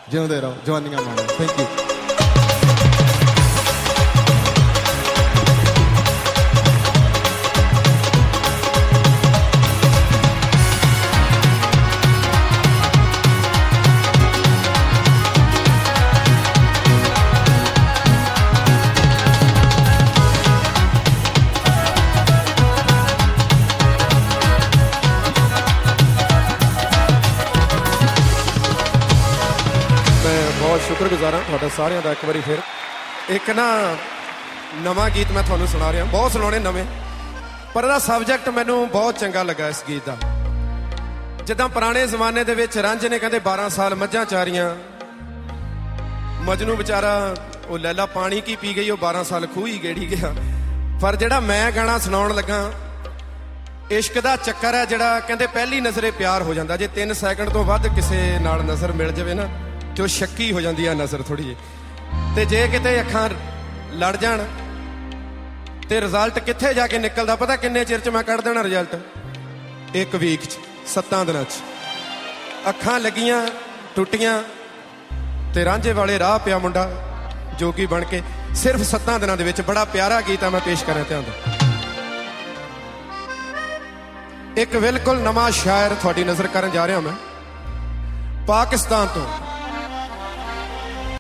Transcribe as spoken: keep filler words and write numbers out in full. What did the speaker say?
ਜਿਉਂਦੇ ਰਹੋ, ਜਵਾਨੀਆਂ ਮਾਣੋ। Thank you. बहुत शुक्रगुजार हाँ तुहाडा सारिਆਂ ਦਾ। एक बारी फिर एक ना नवा गीत मैं तुहानू सुना रहा, बहुत सुनाने नवे, पर इहदा सबजैक्ट मैनू बहुत चंगा लगा इस गीत का। जिद्दां पुराने जमाने दे विच रांझे ने कहंदे बारह साल मझां चारियां, मजनू बेचारा वो लैला पानी की पी गई, वो बारह साल खूह ही गेड़ी गया। पर जिहड़ा मैं गाना सुनाउण लगा, इश्क दा चक्कर है जिहड़ा कहंदे पहली नज़रे प्यार हो जाता। जे तीन सैकंड तो वध किसे नाल नज़र मिल जाए ना तो शक्की हो जाती है नज़र थोड़ी जी। तो जे किते अखां लड़ जाण तो रिजल्ट कित्थे जाके निकलदा पता किन्ने चिर च मैं कढ़ देना रिजल्ट? एक वीक च, सत्तां दिनां च। अखां लगियां टुटियां ते रांझे वाले राह पिया मुंडा जोगी बन के, सिर्फ सत्तां दिनां दे विच। बड़ा प्यारा गीत आ, मैं पेश करां ध्यान दे। एक बिल्कुल नवां शायर थोड़ी नज़र करन जा रहा मैं, पाकिस्तान तो।